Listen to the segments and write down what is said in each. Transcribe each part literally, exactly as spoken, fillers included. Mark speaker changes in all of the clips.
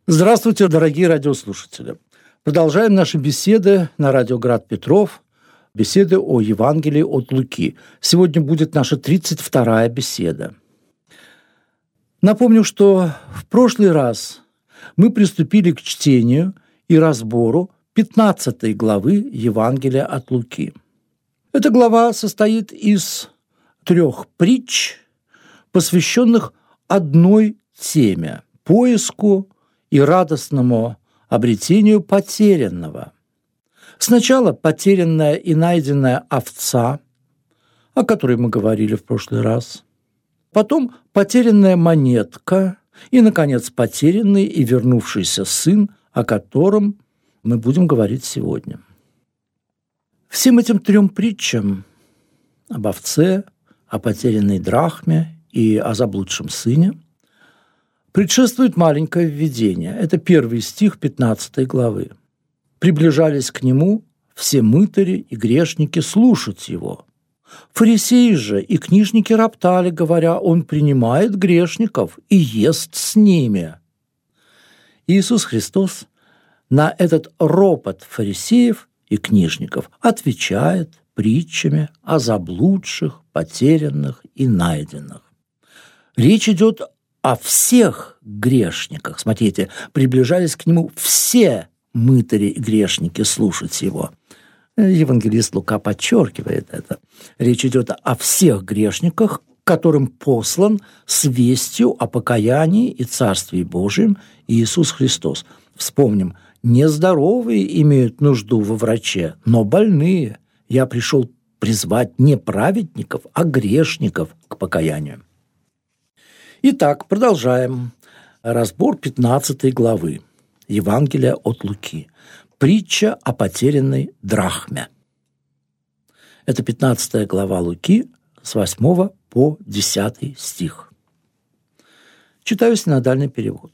Speaker 1: Здравствуйте, дорогие радиослушатели. Продолжаем наши беседы на радио Град Петров, беседы о Евангелии от Луки. Сегодня будет наша тридцать вторая беседа. Напомню, что в прошлый раз мы приступили к чтению и разбору пятнадцатой главы Евангелия от Луки. Эта глава состоит из трех притч, посвященных одной теме – поиску и радостному обретению потерянного. Сначала потерянная и найденная овца, о которой мы говорили в прошлый раз, потом потерянная монетка и, наконец, потерянный и вернувшийся сын, о котором мы будем говорить сегодня. Всем этим трем притчам об овце, о потерянной драхме и о заблудшем сыне предшествует маленькое введение. Это первый стих пятнадцатой главы. «Приближались к нему все мытари и грешники слушать его. Фарисеи же и книжники роптали, говоря, он принимает грешников и ест с ними». Иисус Христос на этот ропот фарисеев и книжников отвечает притчами о заблудших, потерянных и найденных. Речь идет о всех грешниках. Смотрите, приближались к нему все мытари и грешники слушать его. Евангелист Лука подчеркивает это. Речь идет о всех грешниках, которым послан с вестью о покаянии и Царствии Божьем Иисус Христос. Вспомним, нездоровые имеют нужду во враче, но больные. Я пришел призвать не праведников, а грешников к покаянию. Итак, продолжаем разбор пятнадцатой главы Евангелия от Луки. Притча о потерянной драхме. Это пятнадцатая глава Луки с восьмого по десятый стих. Читаю синодальный перевод.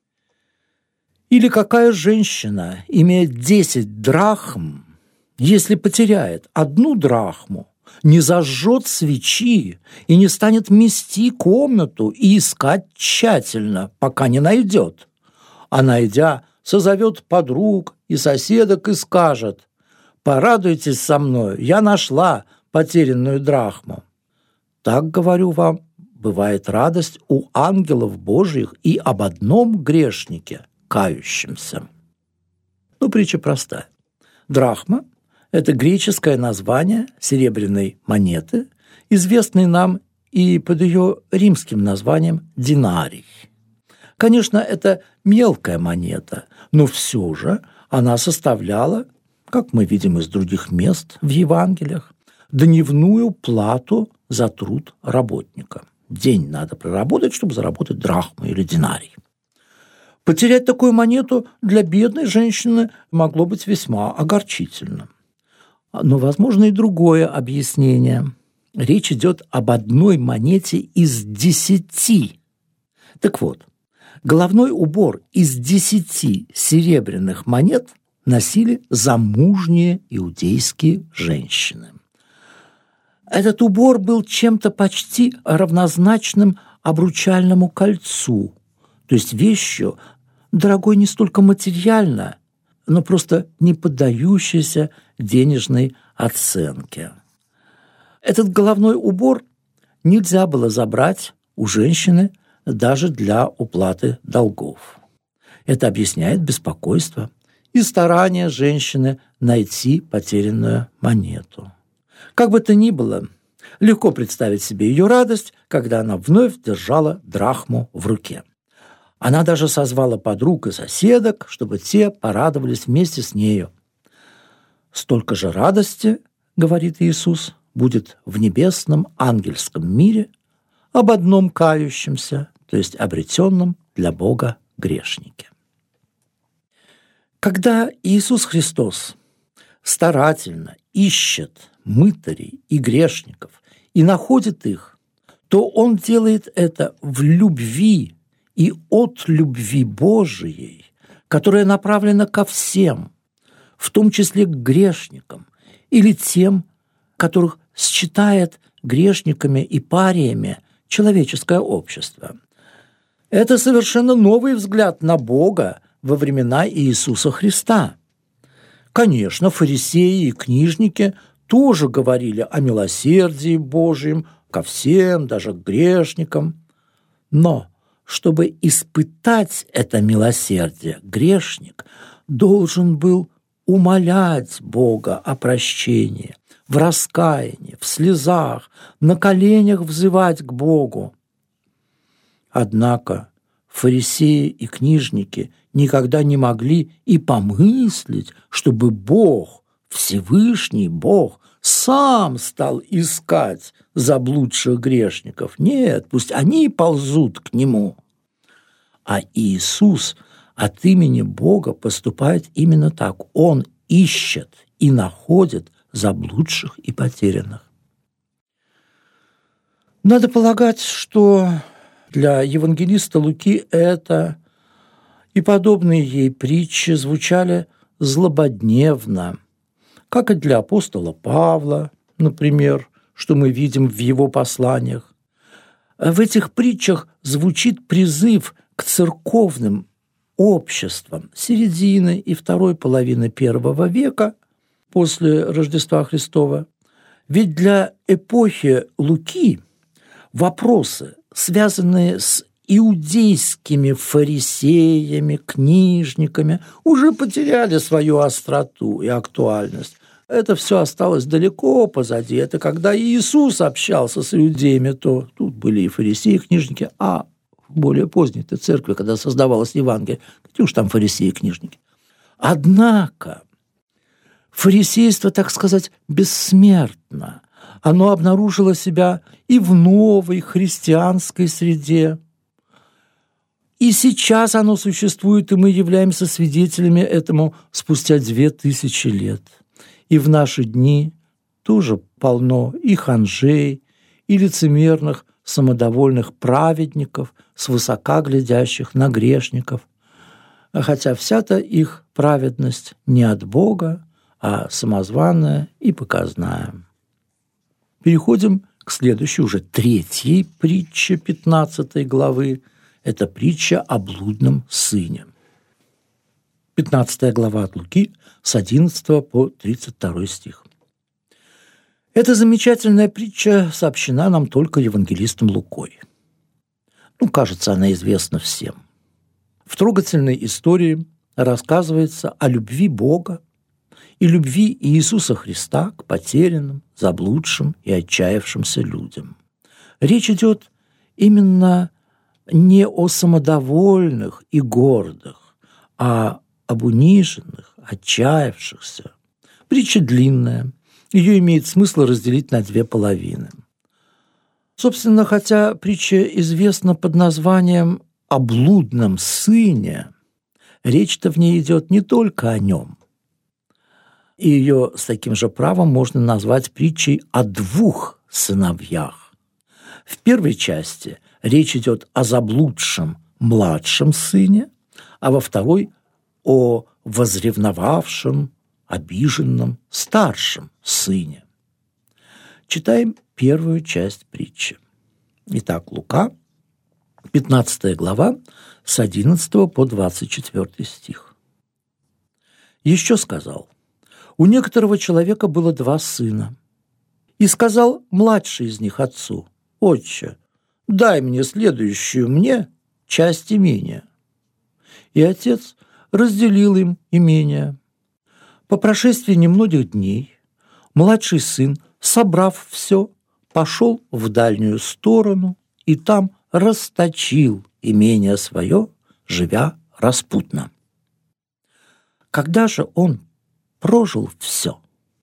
Speaker 1: «Или какая женщина, имея десять драхм, если потеряет одну драхму, не зажжет свечи и не станет мести комнату и искать тщательно, пока не найдет, а найдя, созовет подруг и соседок и скажет: «Порадуйтесь со мною, я нашла потерянную драхму». Так, говорю вам, бывает радость у ангелов Божьих и об одном грешнике, кающемся». Ну, притча простая. Драхма – это греческое название серебряной монеты, известной нам и под ее римским названием динарий. Конечно, это мелкая монета, но все же она составляла, как мы видим из других мест в Евангелиях, дневную плату за труд работника. День надо проработать, чтобы заработать драхму или динарий. Потерять такую монету для бедной женщины могло быть весьма огорчительно. Но возможно и другое объяснение. Речь идет об одной монете из десяти. Так вот, головной убор из десяти серебряных монет носили замужние иудейские женщины. Этот убор был чем-то почти равнозначным обручальному кольцу, то есть вещью, дорогой не столько материально, но просто не поддающейся денежной оценке. Этот головной убор нельзя было забрать у женщины даже для уплаты долгов. Это объясняет беспокойство и старание женщины найти потерянную монету. Как бы то ни было, легко представить себе ее радость, когда она вновь держала драхму в руке. Она даже созвала подруг и соседок, чтобы те порадовались вместе с нею. «Столько же радости, — говорит Иисус, — будет в небесном ангельском мире об одном кающемся, то есть обретенном для Бога грешнике». Когда Иисус Христос старательно ищет мытарей и грешников и находит их, то Он делает это в любви и от любви Божией, которая направлена ко всем, в том числе к грешникам или тем, которых считает грешниками и париями человеческое общество. Это совершенно новый взгляд на Бога во времена Иисуса Христа. Конечно, фарисеи и книжники тоже говорили о милосердии Божьем ко всем, даже к грешникам. Но чтобы испытать это милосердие, грешник должен был умолять Бога о прощении, в раскаянии, в слезах, на коленях взывать к Богу. Однако фарисеи и книжники никогда не могли и помыслить, чтобы Бог, Всевышний Бог, сам стал искать заблудших грешников. Нет, пусть они ползут к Нему. А Иисус от имени Бога поступает именно так. Он ищет и находит заблудших и потерянных. Надо полагать, что для евангелиста Луки это и подобные ей притчи звучали злободневно, как и для апостола Павла, например, что мы видим в его посланиях. В этих притчах звучит призыв к церковным обществам середины и второй половины первого века после Рождества Христова. Ведь для эпохи Луки вопросы, связанные с иудейскими фарисеями, книжниками, уже потеряли свою остроту и актуальность. Это все осталось далеко позади. Это когда Иисус общался с иудеями, то тут были и фарисеи, и книжники, а в более поздней церкви, когда создавалось Евангелие, какие уж там фарисеи и книжники. Однако фарисейство, так сказать, бессмертно. Оно обнаружило себя и в новой христианской среде. И сейчас оно существует, и мы являемся свидетелями этому спустя две тысячи лет. И в наши дни тоже полно и ханжей, и лицемерных, самодовольных праведников, свысока глядящих на грешников. Хотя вся-то их праведность не от Бога, а самозванная и показная. Переходим к следующей, уже третьей притче пятнадцатой главы. Это притча о блудном сыне. пятнадцатая глава от Луки с одиннадцатого по тридцать второй стих. Эта замечательная притча сообщена нам только евангелистом Лукой. Ну, кажется, она известна всем. В трогательной истории рассказывается о любви Бога и любви Иисуса Христа к потерянным, заблудшим и отчаявшимся людям. Речь идет именно не о самодовольных и гордых, а об униженных, отчаявшихся. Притча длинная, ее имеет смысл разделить на две половины. Собственно, хотя притча известна под названием «О блудном сыне», речь-то в ней идет не только о нем. И ее с таким же правом можно назвать притчей о двух сыновьях. В первой части речь идет о заблудшем младшем сыне, а во второй – о возревновавшем, обиженном старшем сыне. Читаем первую часть притчи. Итак, Лука, пятнадцатая глава, с одиннадцатого по двадцать четвёртый стих. «Еще сказал: у некоторого человека было два сына. И сказал младший из них отцу: отче, дай мне следующую мне часть имения. И отец разделил им имение. По прошествии немногих дней младший сын, собрав все, пошел в дальнюю сторону и там расточил имение свое, живя распутно. Когда же он прожил все,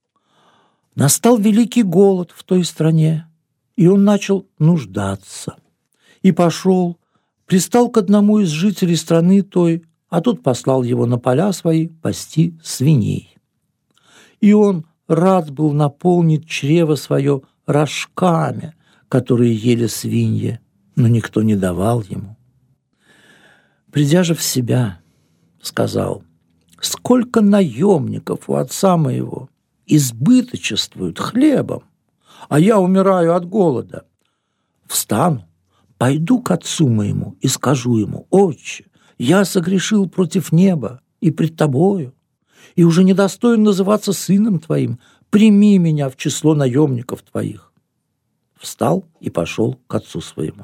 Speaker 1: настал великий голод в той стране, и он начал нуждаться. И пошел, пристал к одному из жителей страны той, а тот послал его на поля свои пасти свиней. И он рад был наполнить чрево свое рожками, которые ели свиньи, но никто не давал ему. Придя же в себя, сказал: сколько наемников у отца моего избыточествуют хлебом, а я умираю от голода. Встану, пойду к отцу моему и скажу ему: Отче, я согрешил против неба и пред тобою, и уже недостоин называться сыном твоим, прими меня в число наемников твоих. Встал и пошел к отцу своему.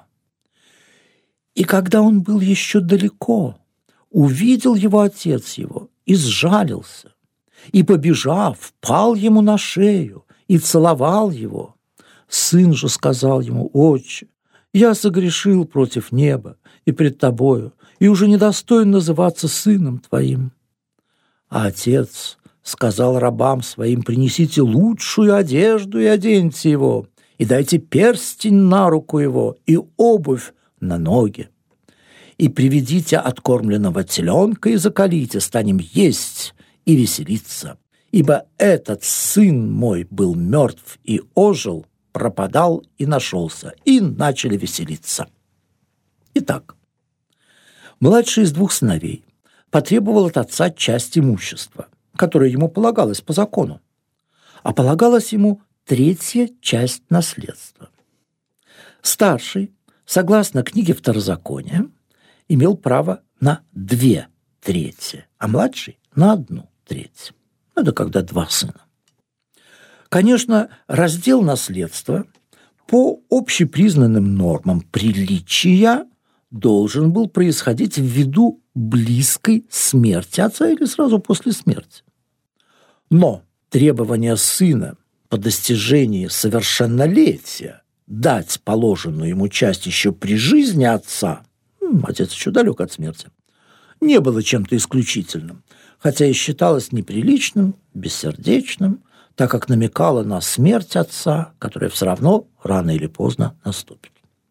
Speaker 1: И когда он был еще далеко, увидел его отец его и сжалился, и, побежав, пал ему на шею и целовал его. Сын же сказал ему: Отче, я согрешил против неба и пред тобою, и уже недостоин называться сыном твоим. А отец сказал рабам своим: принесите лучшую одежду и оденьте его, и дайте перстень на руку его и обувь на ноги. И приведите откормленного теленка и заколите, станем есть и веселиться. Ибо этот сын мой был мертв и ожил, пропадал и нашелся, и начали веселиться. Итак, младший из двух сыновей потребовал от отца часть имущества, которое ему полагалось по закону, а полагалась ему третья часть наследства. Старший, согласно книге Второзакония, имел право на две трети, а младший – на одну треть. Это когда два сына. Конечно, раздел наследства по общепризнанным нормам приличия должен был происходить ввиду близкой смерти отца или сразу после смерти. Но требование сына по достижении совершеннолетия дать положенную ему часть еще при жизни отца, отец еще далек от смерти, не было чем-то исключительным, хотя и считалось неприличным, бессердечным, так как намекало на смерть отца, которая все равно рано или поздно наступит.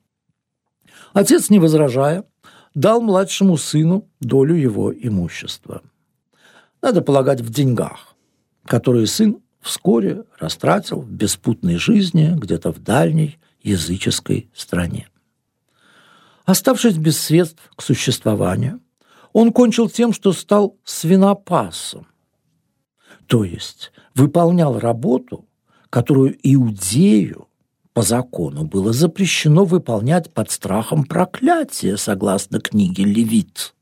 Speaker 1: Отец, не возражая, дал младшему сыну долю его имущества. Надо полагать, в деньгах, которые сын вскоре растратил в беспутной жизни где-то в дальней языческой стране. Оставшись без средств к существованию, он кончил тем, что стал свинопасом, то есть выполнял работу, которую иудею по закону было запрещено выполнять под страхом проклятия, согласно книге Левит.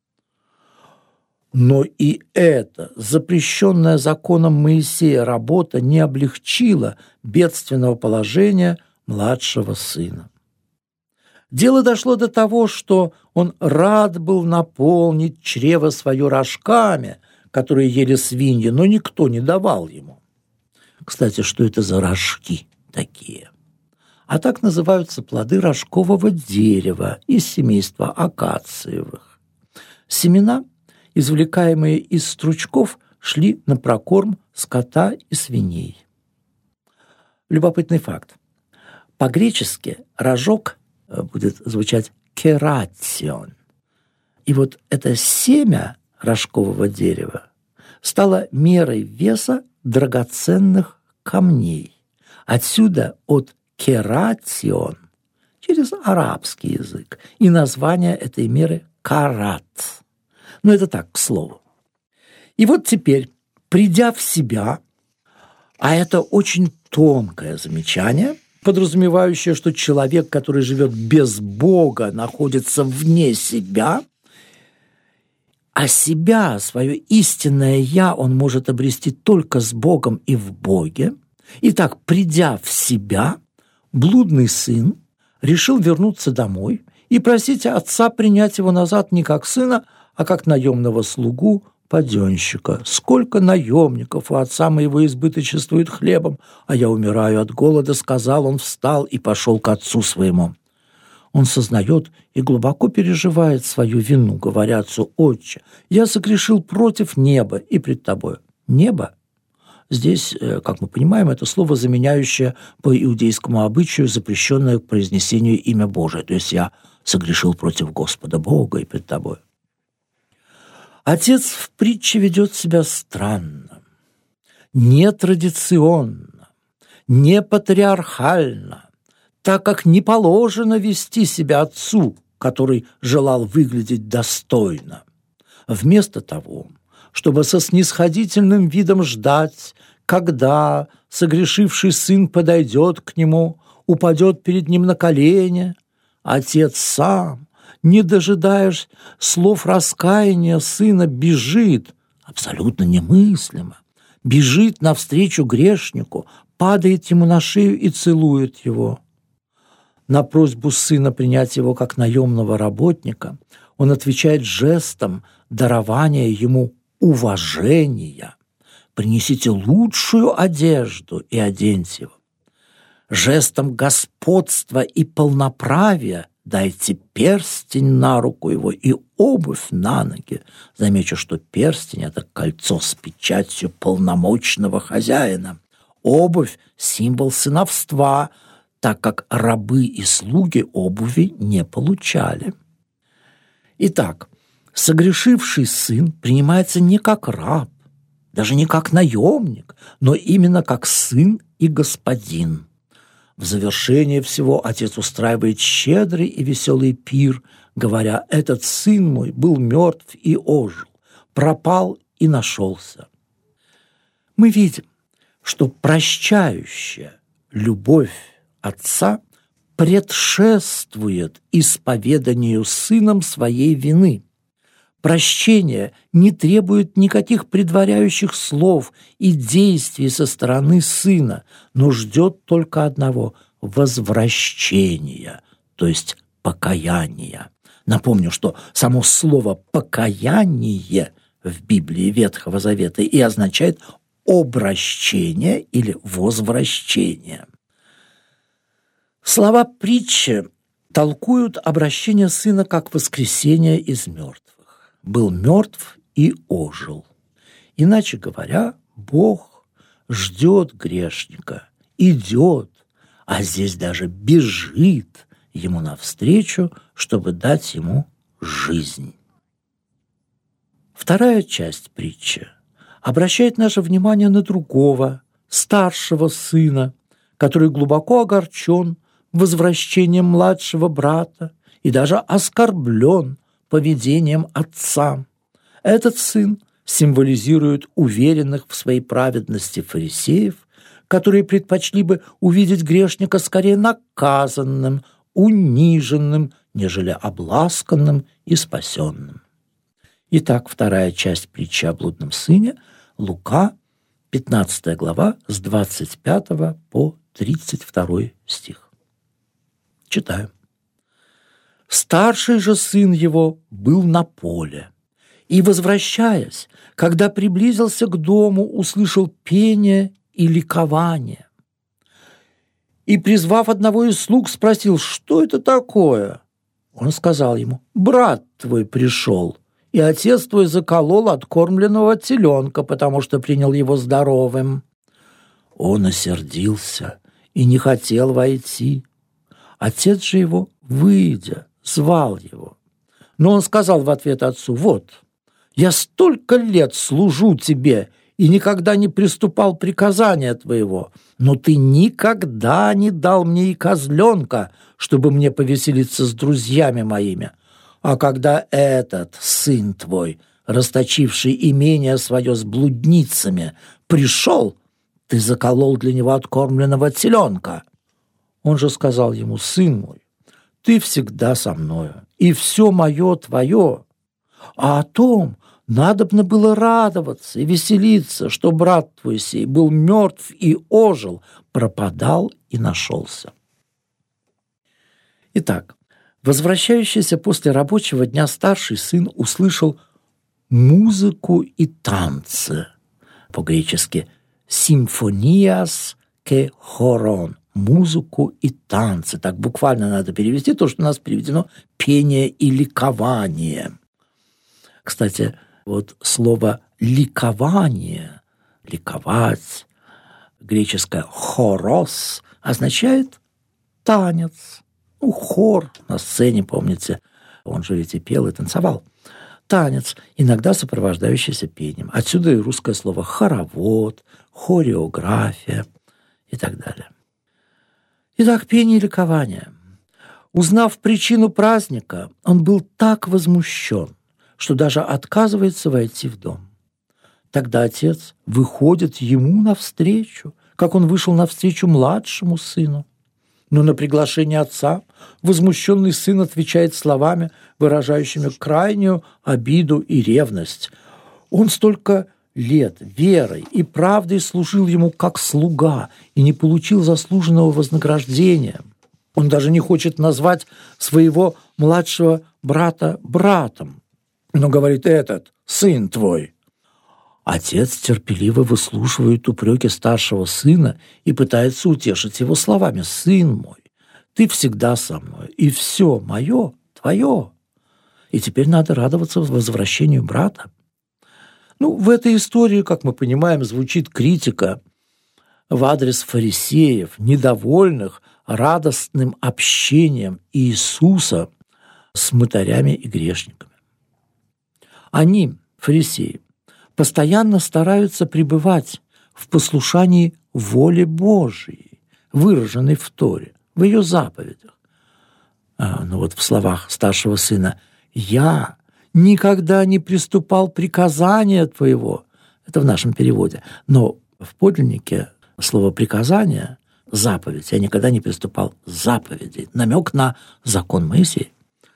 Speaker 1: Но и эта запрещенная законом Моисея работа не облегчила бедственного положения младшего сына. Дело дошло до того, что он рад был наполнить чрево свое рожками, которые ели свиньи, но никто не давал ему. Кстати, что это за рожки такие? А так называются плоды рожкового дерева из семейства акациевых. Семена, извлекаемые из стручков, шли на прокорм скота и свиней. Любопытный факт. По-гречески рожок будет звучать кератион. И вот это семя рожкового дерева стало мерой веса драгоценных камней. Отсюда от кератион через арабский язык и название этой меры карат. Но это так, к слову. И вот теперь, придя в себя, а это очень тонкое замечание, подразумевающее, что человек, который живет без Бога, находится вне себя, а себя, свое истинное «я» он может обрести только с Богом и в Боге. Итак, придя в себя, блудный сын решил вернуться домой и просить отца принять его назад не как сына, а как наемного слугу, паденщика. «Сколько наемников у отца моего избыточествует хлебом, а я умираю от голода», — сказал он, встал и пошел к отцу своему. Он сознает и глубоко переживает свою вину, говоря отцу: «Отче, я согрешил против неба и пред тобою». Небо здесь, как мы понимаем, это слово, заменяющее по иудейскому обычаю запрещенное к произнесению имя Божие. То есть я согрешил против Господа Бога и пред тобою. Отец в притче ведет себя странно, нетрадиционно, не патриархально, так как не положено вести себя отцу, который желал выглядеть достойно. Вместо того, чтобы со снисходительным видом ждать, когда согрешивший сын подойдет к нему, упадет перед ним на колени, отец сам, не дожидаясь слов раскаяния сына, бежит, абсолютно немыслимо, бежит навстречу грешнику, падает ему на шею и целует его. На просьбу сына принять его как наемного работника он отвечает жестом дарования ему уважения. «Принесите лучшую одежду и оденьте его». Жестом господства и полноправия дайте перстень на руку его и обувь на ноги. Замечу, что перстень – это кольцо с печатью полномочного хозяина. Обувь – символ сыновства, так как рабы и слуги обуви не получали. Итак, согрешивший сын принимается не как раб, даже не как наемник, но именно как сын и господин. В завершение всего отец устраивает щедрый и веселый пир, говоря: «Этот сын мой был мертв и ожил, пропал и нашелся». Мы видим, что прощающая любовь отца предшествует исповеданию сыном своей вины. Прощение не требует никаких предваряющих слов и действий со стороны сына, но ждет только одного – возвращения, то есть покаяния. Напомню, что само слово «покаяние» в Библии Ветхого Завета и означает обращение или возвращение. Слова притчи толкуют обращение сына как воскресение из мертвых. Был мертв и ожил. Иначе говоря, Бог ждет грешника, идет, а здесь даже бежит ему навстречу, чтобы дать ему жизнь. Вторая часть притчи обращает наше внимание на другого, старшего сына, который глубоко огорчен возвращением младшего брата и даже оскорблен поведением отца. Этот сын символизирует уверенных в своей праведности фарисеев, которые предпочли бы увидеть грешника скорее наказанным, униженным, нежели обласканным и спасенным. Итак, вторая часть притчи о блудном сыне, Лука, пятнадцатая глава, с двадцать пятого по тридцать второй стих. Читаю. «Старший же сын его был на поле, и, возвращаясь, когда приблизился к дому, услышал пение и ликование. И, призвав одного из слуг, спросил: что это такое? Он сказал ему: брат твой пришел, и отец твой заколол откормленного теленка, потому что принял его здоровым. Он осердился и не хотел войти. Отец же его, выйдя, звал его. Но он сказал в ответ отцу: вот, я столько лет служу тебе и никогда не приступал приказания твоего, но ты никогда не дал мне и козленка, чтобы мне повеселиться с друзьями моими. А когда этот сын твой, расточивший имение свое с блудницами, пришел, ты заколол для него откормленного теленка. Он же сказал ему: сын мой, ты всегда со мною, и все мое твое. А о том надобно было радоваться и веселиться, что брат твой сей был мертв и ожил, пропадал и нашелся». Итак, возвращающийся после рабочего дня старший сын услышал музыку и танцы. По-гречески «симфониас ке хорон» – музыку и танцы. Так буквально надо перевести то, что у нас переведено «пение и ликование». Кстати, вот слово «ликование», «ликовать», греческое «хорос» означает «танец». Ну, хор на сцене, помните, он же ведь и пел, и танцевал. Танец, иногда сопровождающийся пением. Отсюда и русское слово «хоровод», «хореография» и так далее. Итак, пение и ликование. Узнав причину праздника, он был так возмущен, что даже отказывается войти в дом. Тогда отец выходит ему навстречу, как он вышел навстречу младшему сыну. Но на приглашение отца возмущенный сын отвечает словами, выражающими крайнюю обиду и ревность. Он столько лет верой и правдой служил ему как слуга и не получил заслуженного вознаграждения. Он даже не хочет назвать своего младшего брата братом, но говорит: «Этот сын твой». Отец терпеливо выслушивает упреки старшего сына и пытается утешить его словами: «Сын мой, ты всегда со мной, и все мое твое. И теперь надо радоваться возвращению брата». Ну, в этой истории, как мы понимаем, звучит критика в адрес фарисеев, недовольных радостным общением Иисуса с мытарями и грешниками. Они, фарисеи, постоянно стараются пребывать в послушании воле Божией, выраженной в Торе, в ее заповедях. А, ну вот в словах старшего сына: «Я никогда не приступал приказания твоего». Это в нашем переводе. Но в подлиннике слово «приказание», «заповедь», «я никогда не приступал заповедей», намек на закон Моисея.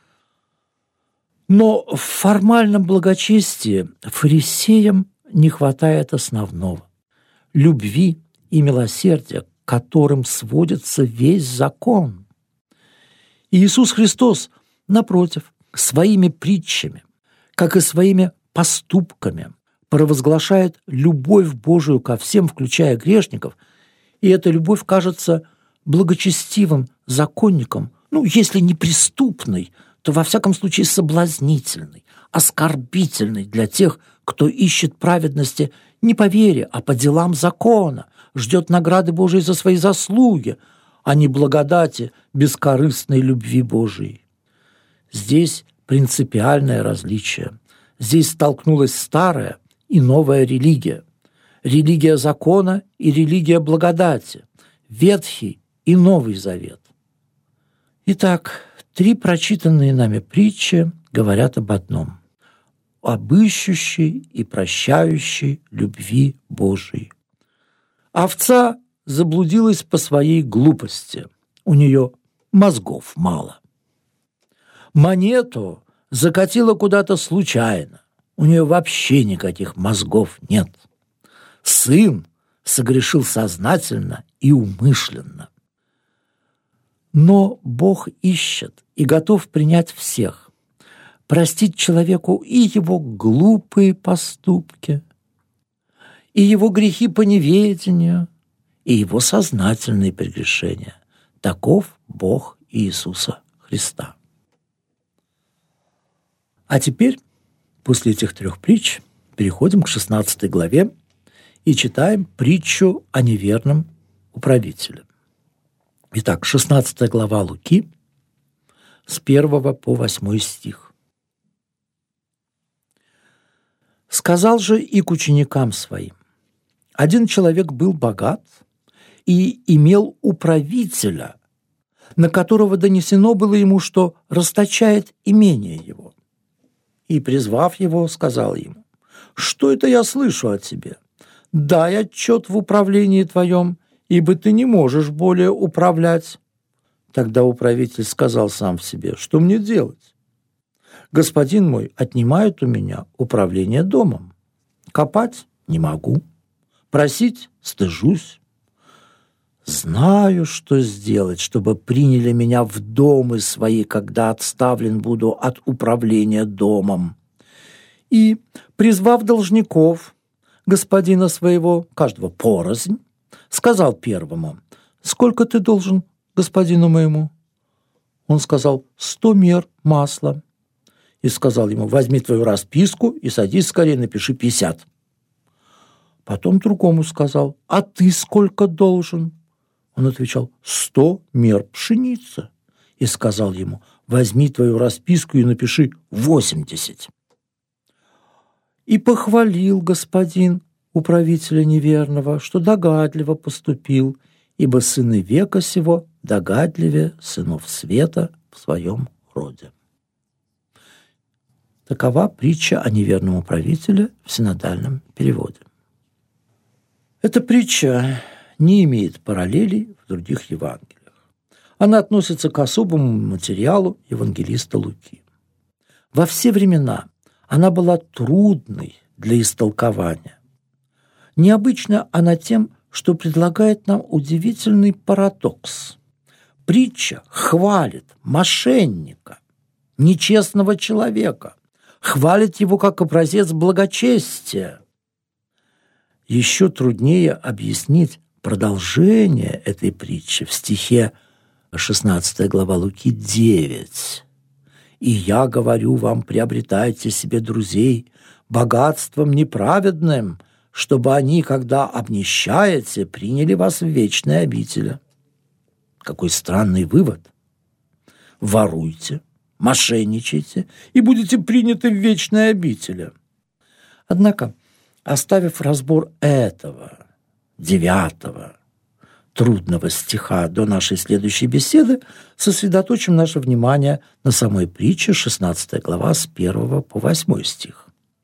Speaker 1: Но в формальном благочестии фарисеям не хватает основного – любви и милосердия, к которым сводится весь закон. И Иисус Христос, напротив, своими притчами, как и своими поступками, провозглашает любовь Божию ко всем, включая грешников, и эта любовь кажется благочестивым законником, ну, если не преступной, то во всяком случае соблазнительной, оскорбительной для тех, кто ищет праведности не по вере, а по делам закона, ждет награды Божией за свои заслуги, а не благодати бескорыстной любви Божией. Здесь принципиальное различие. Здесь столкнулась старая и новая религия. Религия закона и религия благодати. Ветхий и Новый Завет. Итак, три прочитанные нами притчи говорят об одном – об ищущей и прощающей любви Божией. Овца заблудилась по своей глупости, у нее мозгов мало. Монету закатила куда-то случайно, у нее вообще никаких мозгов нет. Сын согрешил сознательно и умышленно. Но Бог ищет и готов принять всех, простить человеку и его глупые поступки, и его грехи по неведению, и его сознательные прегрешения. Таков Бог Иисуса Христа. А теперь, после этих трех притч, переходим к шестнадцатой главе и читаем притчу о неверном управителе. Итак, шестнадцатая глава Луки, с первого по восьмой стих. «Сказал же и к ученикам своим: один человек был богат и имел управителя, на которого донесено было ему, что расточает имение его. И, призвав его, сказал ему: что это я слышу о тебе? Дай отчет в управлении твоем, ибо ты не можешь более управлять. Тогда управитель сказал сам в себе: что мне делать? Господин мой отнимает у меня управление домом. Копать не могу, просить стыжусь. Знаю, что сделать, чтобы приняли меня в домы свои, когда отставлен буду от управления домом. И, призвав должников, господина своего, каждого порознь, сказал первому: сколько ты должен господину моему? Он сказал: сто мер масла. И сказал ему: возьми твою расписку и садись скорее, напиши пятьдесят. Потом другому сказал: а ты сколько должен? Он отвечал: сто мер пшеницы. И сказал ему: возьми твою расписку и напиши восемьдесят. И похвалил господин управителя неверного, что догадливо поступил, ибо сыны века сего догадливее сынов света в своем роде. Такова притча о неверном управителе в синодальном переводе. Эта притча не имеет параллелей в других Евангелиях. Она относится к особому материалу евангелиста Луки. Во все времена она была трудной для истолкования. Необычна она тем, что предлагает нам удивительный парадокс. Притча хвалит мошенника, нечестного человека, хвалит его как образец благочестия. Еще труднее объяснить продолжение этой притчи в стихе шестнадцатая глава Луки девять. «И я говорю вам, приобретайте себе друзей богатством неправедным, чтобы они, когда обнищаете, приняли вас в вечные обители». Какой странный вывод. Воруйте, мошенничайте и будете приняты в вечные обители. Однако, оставив разбор этого, девятого, трудного стиха до нашей следующей беседы, сосредоточим наше внимание на самой притче, шестнадцатая глава, с первого по восьмой стих.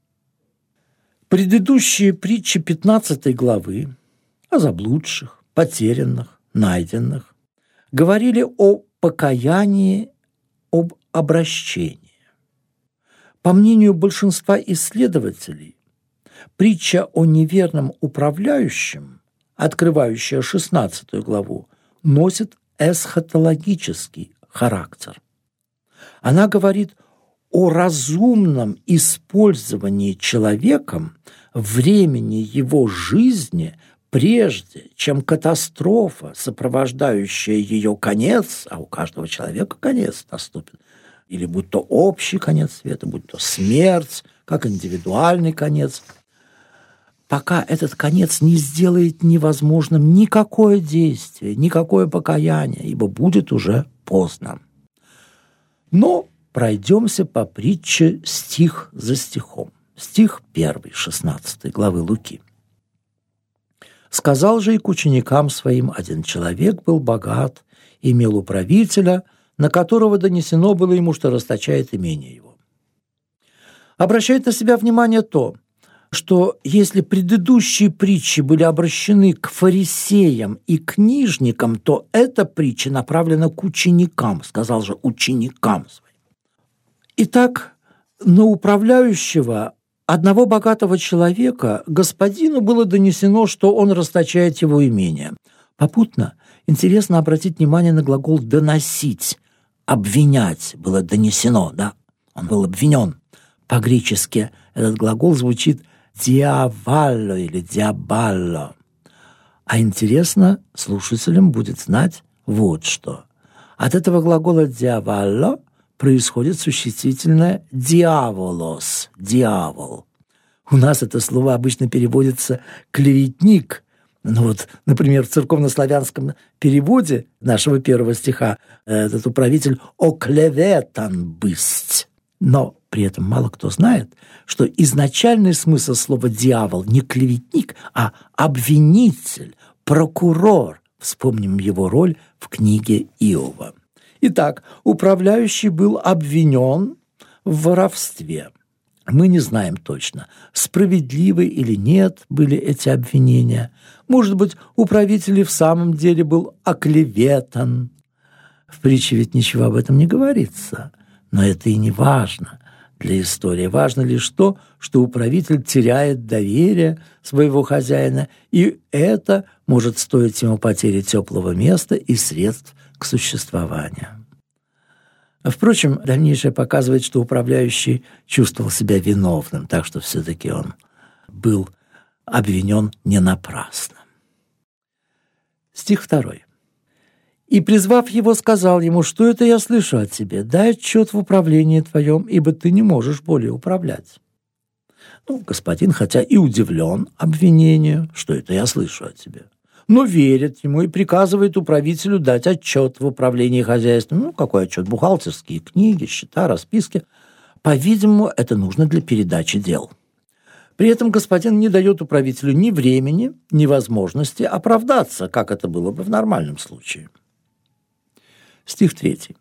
Speaker 1: Предыдущие притчи пятнадцатой главы о заблудших, потерянных, найденных говорили о покаянии, об обращении. По мнению большинства исследователей, притча о неверном управляющем, открывающая шестнадцатую главу, носит эсхатологический характер. Она говорит о разумном использовании человеком времени его жизни, прежде чем катастрофа, сопровождающая ее конец, а у каждого человека конец наступит, или будь то общий конец света, будь то смерть, как индивидуальный конец, пока этот конец не сделает невозможным никакое действие, никакое покаяние, ибо будет уже поздно. Но пройдемся по притче стих за стихом. Стих первый, шестнадцатой главы Луки. «Сказал же и к ученикам своим: один человек был богат, имел управителя, на которого донесено было ему, что расточает имение его». Обращает на себя внимание то, что если предыдущие притчи были обращены к фарисеям и книжникам, то эта притча направлена к ученикам, сказал же ученикам своим. Итак, на управляющего одного богатого человека господину было донесено, что он расточает его имение. Попутно интересно обратить внимание на глагол «доносить», «обвинять» было донесено, да? Он был обвинен. По-гречески этот глагол звучит «диавалло» или «диабалло». А интересно слушателям будет знать вот что. От этого глагола «диавалло» происходит существительное «диаволос», «дьявол». У нас это слово обычно переводится «клеветник». Ну вот, например, в церковнославянском переводе нашего первого стиха этот управитель «оклеветан бысть». Но при этом мало кто знает, что изначальный смысл слова «дьявол» не клеветник, а обвинитель, прокурор. Вспомним его роль в книге Иова. Итак, управляющий был обвинен в воровстве. Мы не знаем точно, справедливы или нет были эти обвинения. Может быть, управитель и в самом деле был оклеветан. В притче ведь ничего об этом не говорится. Но это и не важно для истории. Важно лишь то, что управитель теряет доверие своего хозяина, и это может стоить ему потери теплого места и средств к существованию. Впрочем, дальнейшее показывает, что управляющий чувствовал себя виновным, так что все-таки он был обвинен не напрасно. Стих второй. «И, призвав его, сказал ему: что это я слышу от тебя? Дай отчет в управлении твоем, ибо ты не можешь более управлять». Ну, господин, хотя и удивлен обвинению, что это я слышу от тебя, но верит ему и приказывает управителю дать отчет в управлении хозяйством. Ну, какой отчет? Бухгалтерские книги, счета, расписки. По-видимому, это нужно для передачи дел. При этом господин не дает управителю ни времени, ни возможности оправдаться, как это было бы в нормальном случае. Стих третий.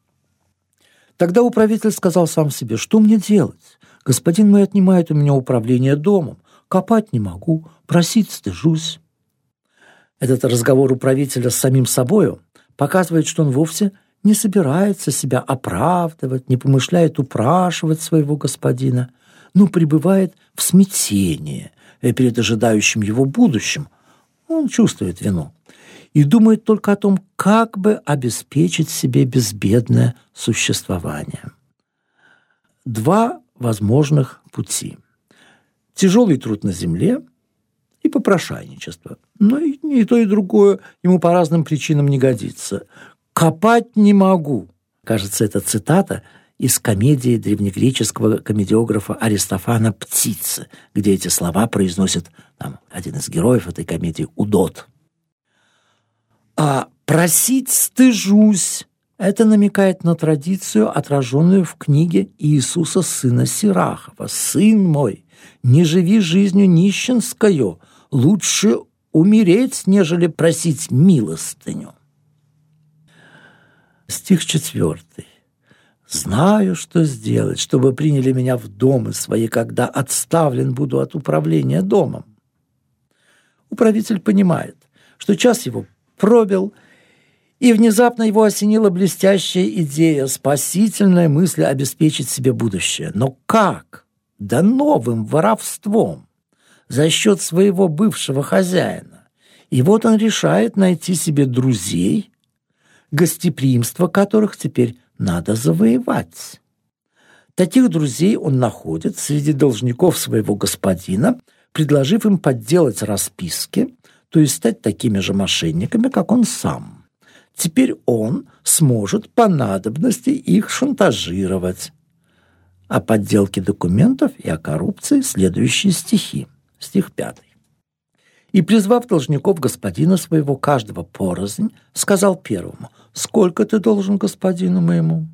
Speaker 1: «Тогда управитель сказал сам себе: что мне делать? Господин мой отнимает у меня управление домом. Копать не могу, просить стыжусь». Этот разговор управителя с самим собою показывает, что он вовсе не собирается себя оправдывать, не помышляет упрашивать своего господина, но пребывает в смятении перед ожидающим его будущим. Он чувствует вину и думает только о том, как бы обеспечить себе безбедное существование. Два возможных пути. Тяжелый труд на земле и попрошайничество. Но и, и то, и другое ему по разным причинам не годится. «Копать не могу». Кажется, это цитата из комедии древнегреческого комедиографа Аристофана «Птицы», где эти слова произносит там, один из героев этой комедии Удод. А «просить стыжусь» — это намекает на традицию, отраженную в книге Иисуса сына Сирахова. «Сын мой, не живи жизнью нищенскою, лучше умереть, нежели просить милостыню». Стих четвертый. «Знаю, что сделать, чтобы приняли меня в домы свои, когда отставлен буду от управления домом». Управитель понимает, что час его пробил, и внезапно его осенила блестящая идея, спасительная мысль обеспечить себе будущее. Но как? Да новым воровством, за счет своего бывшего хозяина. И вот он решает найти себе друзей, гостеприимство которых теперь надо завоевать. Таких друзей он находит среди должников своего господина, предложив им подделать расписки, то есть стать такими же мошенниками, как он сам. Теперь он сможет по надобности их шантажировать. О подделке документов и о коррупции следующие стихи. Стих пятый. «И, призвав должников господина своего, каждого порознь, сказал первому: сколько ты должен господину моему?»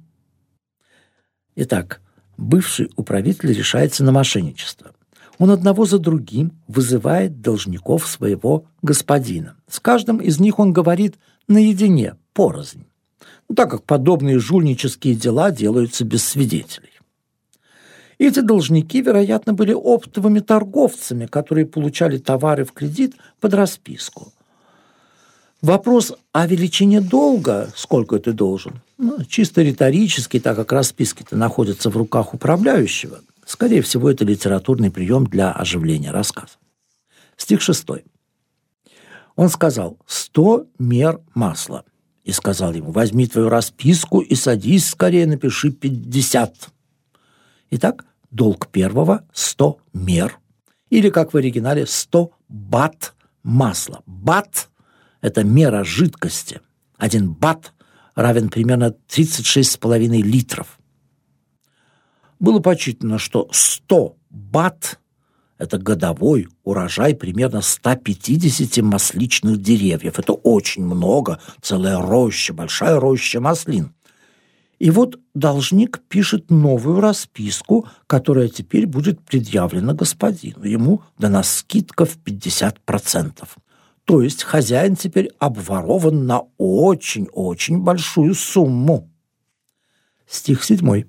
Speaker 1: Итак, бывший управитель решается на мошенничество. Он одного за другим вызывает должников своего господина. С каждым из них он говорит наедине, порознь, ну, так как подобные жульнические дела делаются без свидетелей. Эти должники, вероятно, были оптовыми торговцами, которые получали товары в кредит под расписку. Вопрос о величине долга, сколько ты должен, ну, чисто риторический, так как расписки-то находятся в руках управляющего. Скорее всего, это литературный прием для оживления рассказа. Стих шестой. Он сказал: «Сто мер масла». И сказал ему: «Возьми твою расписку и садись скорее, напиши пятьдесят». Итак, долг первого – сто мер, или, как в оригинале, сто бат масла. Бат – это мера жидкости. Один бат равен примерно тридцать шесть с половиной литров. Было подсчитано, что сто бат – это годовой урожай примерно ста пятидесяти масличных деревьев. Это очень много, целая роща, большая роща маслин. И вот должник пишет новую расписку, которая теперь будет предъявлена господину. Ему дана скидка в пятьдесят процентов. То есть хозяин теперь обворован на очень-очень большую сумму. Стих седьмой.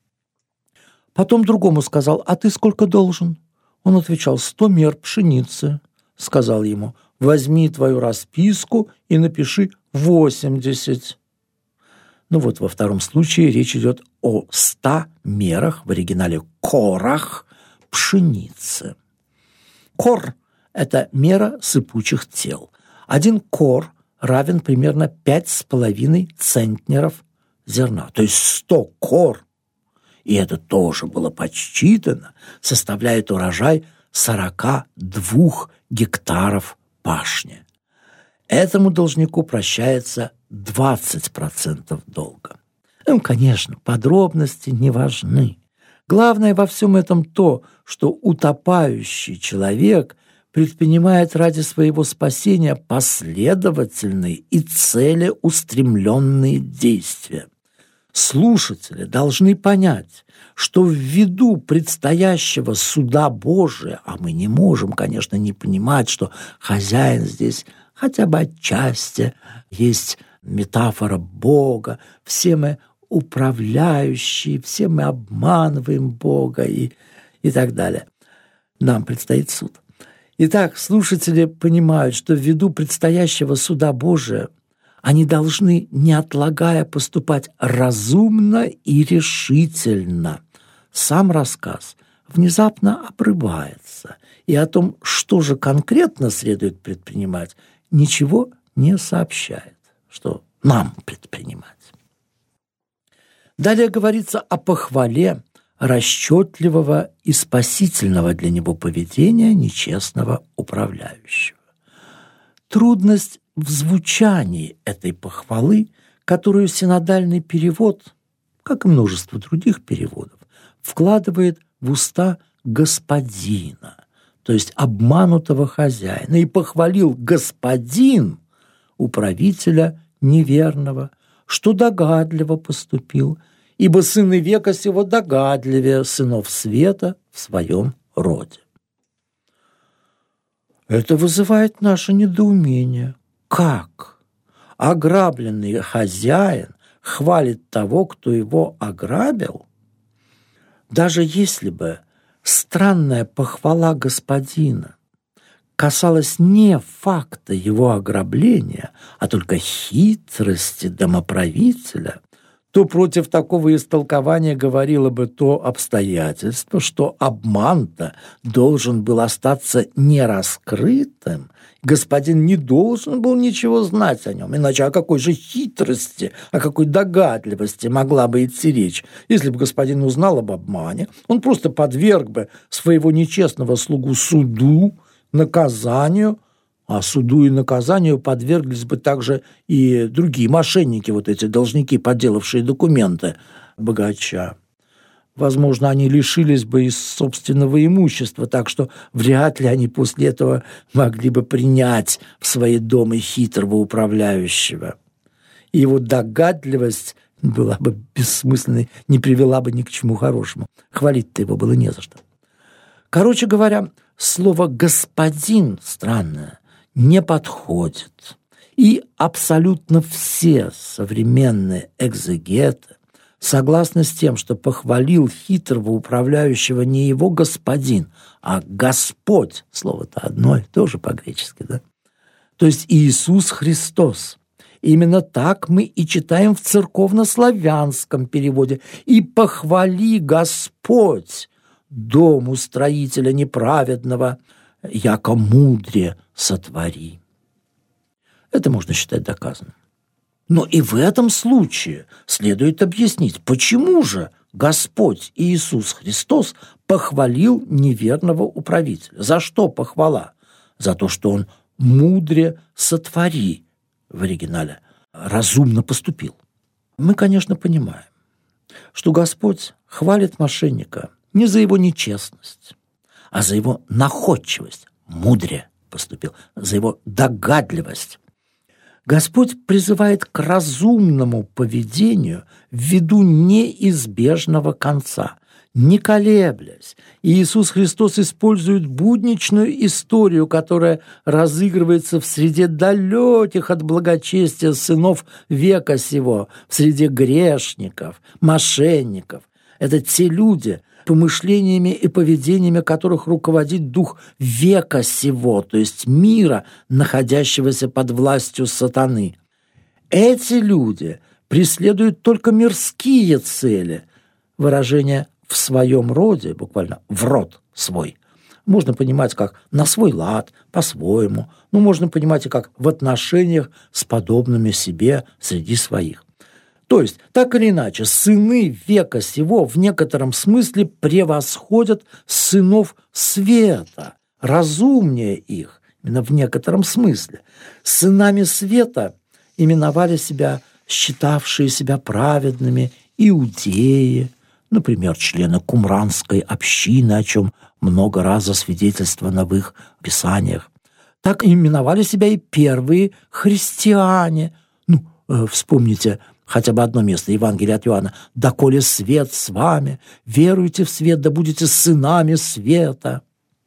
Speaker 1: Потом другому сказал: «А ты сколько должен?» Он отвечал: «Сто мер пшеницы». Сказал ему: «Возьми твою расписку и напиши восемьдесят». Ну вот, во втором случае речь идет о ста мерах, в оригинале корах, пшеницы. Кор – это мера сыпучих тел. Один кор равен примерно пять с половиной центнеров зерна, то есть сто кор, и это тоже было подсчитано, составляет урожай сорока двух гектаров пашни. Этому должнику прощается двадцать процентов долга. Ну, конечно, подробности не важны. Главное во всем этом то, что утопающий человек предпринимает ради своего спасения последовательные и целеустремленные действия. Слушатели должны понять, что ввиду предстоящего суда Божия, а мы не можем, конечно, не понимать, что хозяин здесь хотя бы отчасти есть метафора Бога, все мы управляющие, все мы обманываем Бога и, и так далее. Нам предстоит суд. Итак, слушатели понимают, что ввиду предстоящего суда Божия Они должны, не отлагая, поступать разумно и решительно. Сам рассказ внезапно обрывается, и о том, что же конкретно следует предпринимать, ничего не сообщает, что нам предпринимать. Далее говорится о похвале расчетливого и спасительного для него поведения нечестного управляющего. Трудность в звучании этой похвалы, которую синодальный перевод, как и множество других переводов, вкладывает в уста господина, то есть обманутого хозяина, и похвалил господин управителя неверного, что догадливо поступил, ибо сыны века сего догадливее сынов света в своем роде. Это вызывает наше недоумение. Как ограбленный хозяин хвалит того, кто его ограбил? Даже если бы странная похвала господина касалась не факта его ограбления, а только хитрости домоправителя, то против такого истолкования говорило бы то обстоятельство, что обман-то должен был остаться нераскрытым, господин не должен был ничего знать о нем, иначе о какой же хитрости, о какой догадливости могла бы идти речь. Если бы господин узнал об обмане, он просто подверг бы своего нечестного слугу суду, наказанию, а суду и наказанию подверглись бы также и другие мошенники, вот эти должники, подделавшие документы богача. Возможно, они лишились бы и собственного имущества, так что вряд ли они после этого могли бы принять в свои дома хитрого управляющего. И его догадливость была бы бессмысленной, не привела бы ни к чему хорошему. Хвалить-то его было не за что. Короче говоря, слово «господин» странное не подходит. И абсолютно все современные экзегеты согласны с тем, что похвалил хитрого управляющего не его господин, а Господь. Слово-то одно, тоже по-гречески, да? То есть Иисус Христос. Именно так мы и читаем в церковнославянском переводе. «И похвали Господь дому строителя неправедного, яко мудре сотвори». Это можно считать доказанным. Но и в этом случае следует объяснить, почему же Господь Иисус Христос похвалил неверного управителя. За что похвала? За то, что он мудре сотвори, в оригинале, разумно поступил. Мы, конечно, понимаем, что Господь хвалит мошенника не за его нечестность, а за его находчивость, мудре поступил, за его догадливость. Господь призывает к разумному поведению ввиду неизбежного конца, не колеблясь. И Иисус Христос использует будничную историю, которая разыгрывается в среде далеких от благочестия сынов века сего, в среде грешников, мошенников. Это те люди, помышлениями и поведениями которых руководит дух века сего, то есть мира, находящегося под властью сатаны. Эти люди преследуют только мирские цели. Выражение «в своем роде», буквально «в род свой», можно понимать как на свой лад, по-своему, но можно понимать и как в отношениях с подобными себе среди своих. То есть, так или иначе, сыны века сего в некотором смысле превосходят сынов света, разумнее их, именно в некотором смысле. Сынами света именовали себя считавшие себя праведными иудеи, например, члены кумранской общины, о чем много раз засвидетельствовано в их писаниях. Так именовали себя и первые христиане. Ну, э, вспомните хотя бы одно место, Евангелие от Иоанна. «Доколе свет с вами, веруйте в свет, да будете сынами света».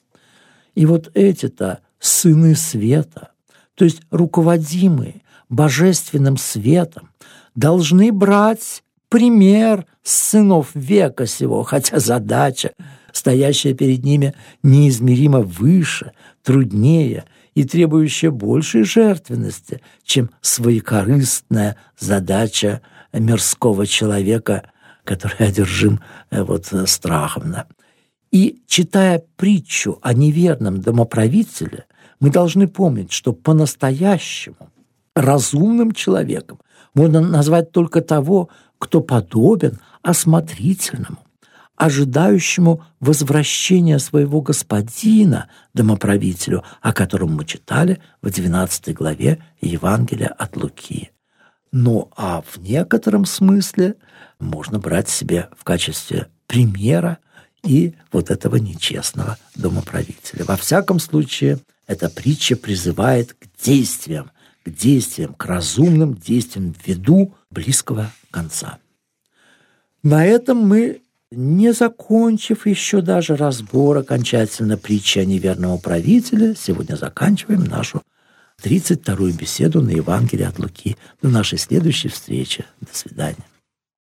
Speaker 1: И вот эти-то сыны света, то есть руководимые божественным светом, должны брать пример с сынов века сего, хотя задача стоящая перед ними неизмеримо выше, труднее и требующая большей жертвенности, чем своекорыстная задача мирского человека, который одержим вот страхом. И, читая притчу о неверном домоправителе, мы должны помнить, что по-настоящему разумным человеком можно назвать только того, кто подобен осмотрительному, ожидающему возвращения своего господина, домоправителю, о котором мы читали в двенадцатой главе Евангелия от Луки. Ну, а в некотором смысле можно брать себе в качестве примера и вот этого нечестного домоправителя. Во всяком случае, эта притча призывает к действиям, к действиям, к разумным действиям ввиду близкого конца. На этом мы, не закончив еще даже разбор окончательно притчи о неверном управителе, сегодня заканчиваем нашу тридцать вторую беседу на Евангелие от Луки. До нашей следующей встречи. До свидания.